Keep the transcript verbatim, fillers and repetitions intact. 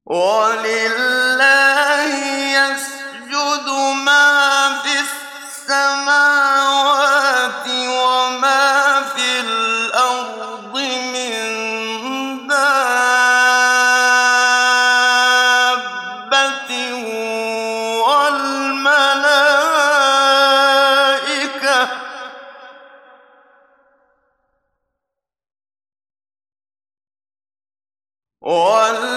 وَلِلَّهِ يَسْجُدُ مَا فِي السَّمَاوَاتِ وَمَا فِي الْأَرْضِ مِن دَابَّةٍ وَالْمَلَائِكَةُ